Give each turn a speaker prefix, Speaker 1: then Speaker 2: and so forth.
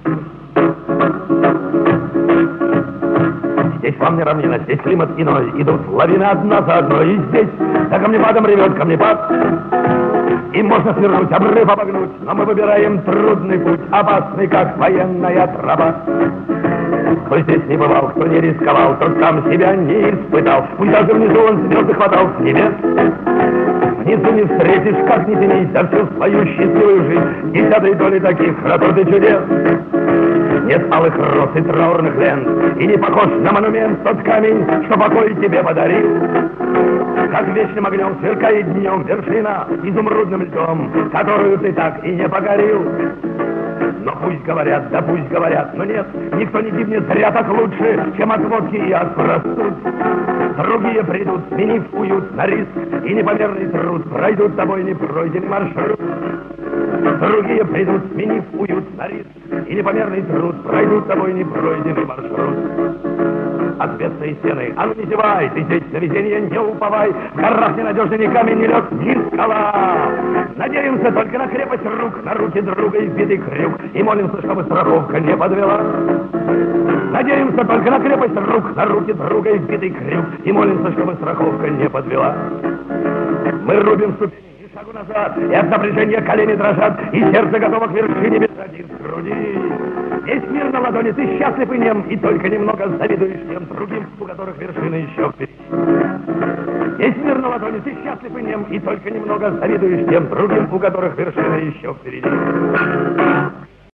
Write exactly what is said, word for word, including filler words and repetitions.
Speaker 1: Здесь вам не равнина, здесь климат иной. Идут лавины одна за одной. И здесь за камнепадом ревет камнепад. И можно свернуть, обрыв обогнуть. Но мы выбираем трудный путь, опасный, как военная тропа. Кто здесь не бывал, кто не рисковал, тот сам себя не испытал. Пусть даже внизу он звезды хватал с небес. Внизу не встретишь, как ни тянись, за всю свою счастливую жизнь десятой доли таких красот и чудес. Нет алых роз и траурных лент, и не похож на монумент тот камень, что покой тебе подарил. Как вечным огнем сверкает днем вершина изумрудным льдом, которую ты так и не покорил. Но пусть говорят, да пусть говорят, но нет, никто не гибнет зря так лучше, чем от водки и от простуд. Другие придут, сменив уют на риск и непомерный труд, пройдут тобой непройденный маршрут. Другие придут, сменив уют на риск и непомерный труд, пройдут тобой непройденный маршрут. Ответственные стены, а ну не зевай, ты здесь на везение не уповай, в горах ненадежный ни камень, ни лед, ни скала. Надеемся только на крепость рук, на руки друга избитый крюк, и молимся, чтобы страховка не подвела. Надеемся только на крепость рук, на руки друга избитый крюк, и молимся, чтобы страховка не подвела. Мы рубим ступени, и шагу назад, и от напряжения колени дрожат, и сердце готово к вершине бежать из груди. Весь мир на ладони, ты счастлив и нем, и только немного завидуешь тем другим, у которых вершины еще впереди. Весь мир на ладони, ты счастлив и нем, и только немного завидуешь тем другим, у которых вершины еще впереди.